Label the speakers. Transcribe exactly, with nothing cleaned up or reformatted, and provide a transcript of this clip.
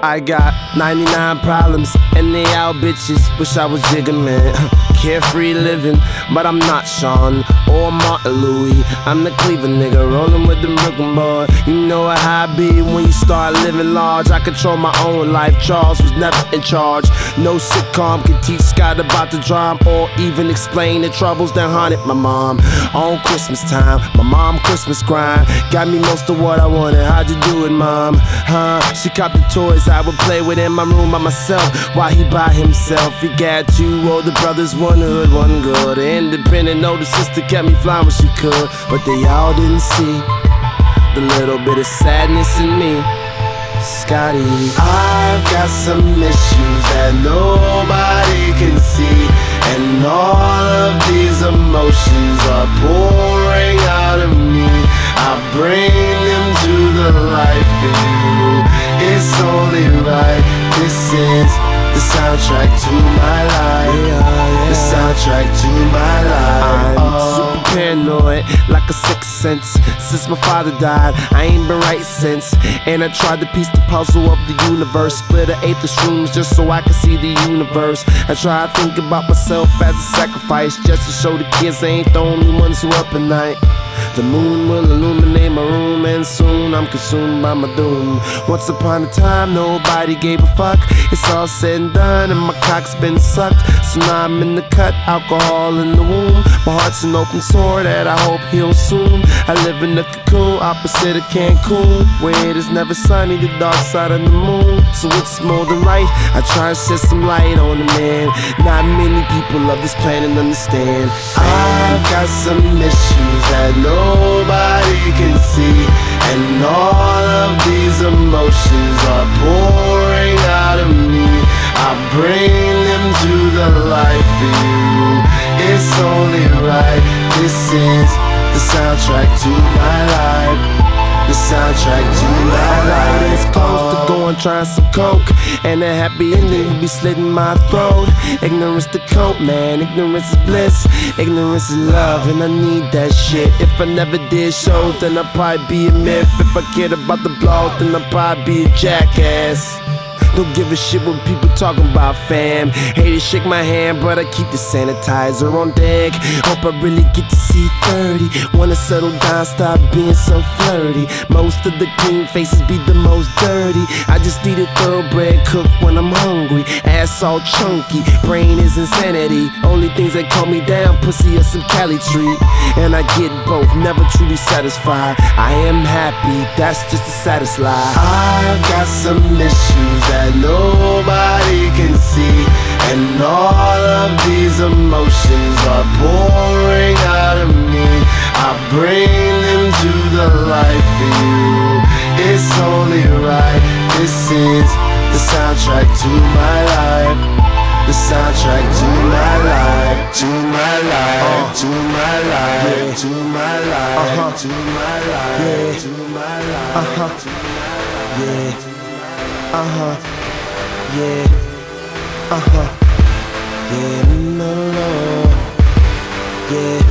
Speaker 1: I got ninety-nine problems, and they all bitches. Wish I was Jigga, man. Carefree living, but I'm not Sean or Martin Louis. I'm the Cleveland nigga, rolling with the Brooklyn boy. You know how I be when you start living large. I control my own life, Charles was never in charge. No sitcom can teach Scott about the drama, or even explain the troubles that haunted my mom. On Christmas time, my mom Christmas grind got me most of what I wanted. How'd you do it, mom? Huh? She copped the toys I would play with in my room by myself, while he by himself. He got two older brothers, one hood, one good. Independent older sister kept me flying when she could, but they all didn't see the little bit of sadness in me. Scotty, I've got some issues that nobody can see, and all of these emotions are pouring out of me. I bring them to the light for you. It's only right. This is the soundtrack to my life. Yeah, yeah. The soundtrack to my life. I'm oh. super paranoid, like a sixth sense. Since my father died, I ain't been right since. And I tried to piece the puzzle of the universe, split an eighth of shrooms just so I could see the universe. I try to think about myself as a sacrifice, just to show the kids I ain't the only ones who up at night. The moon will illuminate my room, and soon I'm consumed by my doom. Once upon a time, nobody gave a fuck. It's all said and done, and my cock's been sucked. So now I'm in the cut, alcohol in the womb. My heart's an open sore that I hope heals soon. I live in a cocoon opposite of Cancun, where it is never sunny, the dark side of the moon. So it's more than right, I try and shed some light on the man. Not many people of this planet understand. I've got some issues that nobody can see, and all of these emotions are pouring out of me. I bring them to the light for you. It's only right. This is the soundtrack to my life. The soundtrack to my life. It's close to going trying some coke, and a happy ending will be slitting my throat. Ignorance the coat, man. Ignorance is bliss. Ignorance is love, and I need that shit. If I never did shows, then I'd probably be a myth. If I cared about the blog, then I'd probably be a jackass. Don't give a shit what people talking about, fam. Hate to shake my hand, but I keep the sanitizer on deck. Hope I really get to see thirty. Wanna settle down, stop being so flirty. Most of the clean faces be the most dirty. I just need a thoroughbred cook when I'm hungry. Ass all chunky, brain is insanity. Only things that calm me down, pussy or some Cali treat. And I get both, never truly satisfied. I am happy, that's just the saddest lie. I've got some issues that nobody can see, and all of these emotions are pouring out of me. I bring them to the light for you. It's only right. This is the soundtrack to my life. The soundtrack to my life. To my life. Uh, to my life. Yeah. To my life. Uh-huh. To my life. Yeah. To my life. Uh-huh. Yeah. Uh-huh. Yeah, uh-huh, yeah, no, no, yeah.